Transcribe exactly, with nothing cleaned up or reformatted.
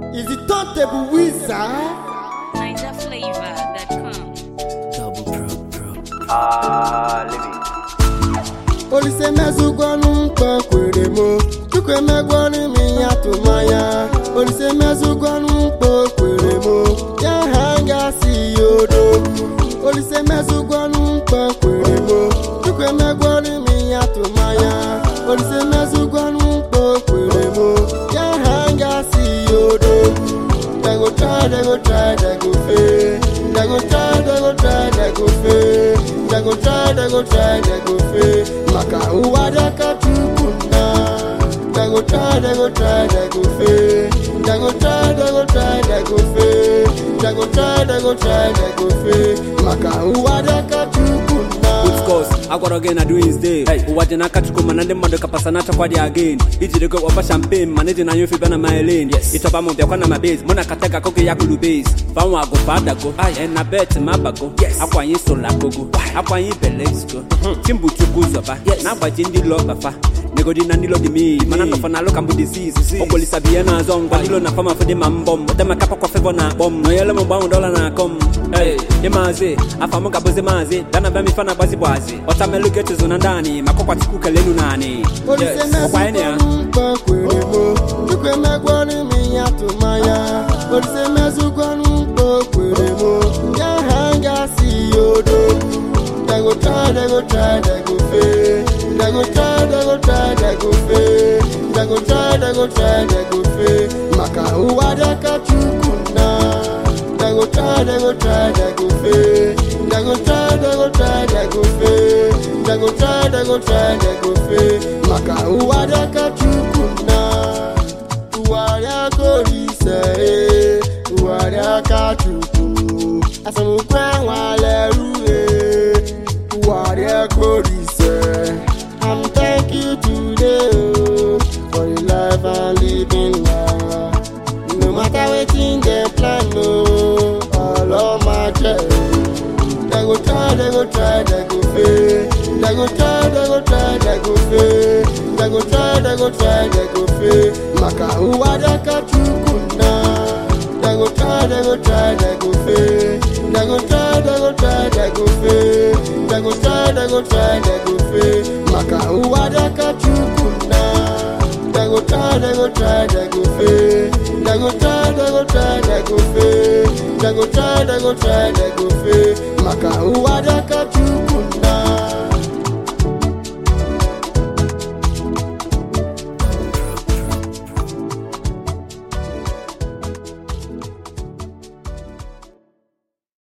Is it turntable wizard? Niger Flavor dot com. Double pro, pro. Ah, let me. Olise mezugwanu mpa kwere mo Chukwe megwani minya tumaya Olise mezugwanu mpa kwere mo Ya hanga si yodo Olise mezugwanu mpa kwere mo Chukwe megwani minya tumaya Olise mezugwanu mpa kwere mo Ya hanga si yodo They go try, they go try, they go fail. They go try, they go try, they go fail. They go try, they go try, they go fail. Maka uwada katukuna. They go try, they go try, they go fail. They go try, they go try, they go fail. They go try, they go try, they go fail. Maka uwada katukuna. Of course, I got again, I do his day. Hey, what did I catch come and then mother capasanacha quadi again? It's the go of champagne, managing a new fibana my lane. Yes, it's about Monte my base. Monacateka cocky yakulu base. Found go father go. I and I bet Mabago. Yes, Aqua in Solago. Aqua in Belesco. Chimbu Chukuzaba. Yes, now by Jindy Lobafa. Negodina Nilo di me, Manaka Fanalo Cambu disease. Okoli Sabiana Zong, Badilo na Fama for the Mambom. But them a cup of Fevona bomb. No yellow bound dollar na come. Hey, Yamaze, Afamoka Bozemaze, Dana Bami Fana Bazibazi. Otamelu get to Zonandani, Makopa Kuka Lenunani. Yes, Pioneer. Chukwe megwani minya tumaya Olise mezugwanu mpo kwere mo Ya hanga si yodo They go try, they go try, they go fail. They go try, they go try, they go fail. They go try, they go try, they go fail. Maka uwada katukuna. They go try, they go try, they go fail. They go try, they go try, they go fail. They go try, they go try, they go fail. Maka uwada katukuna. Uwada korise, uwada katuku. Asamukwa waleru. And thank you today oh, for the life I'm living now. No matter what in the plan, no, all of my dreams. They go try, they go try, they go fail. They go try, they go try, they go fail. They go try, they go try, they go fail. Maka uwada katukuna. They go try, they go try, they go fail. They go try, they go try, they go fail. They go try, they go try, they go fail. Maka uwada katukuna. They go try, they go try, they go fail. They go try, they go try, they go fail. They go try, they go try, they go fail. Maka uwada katukuna.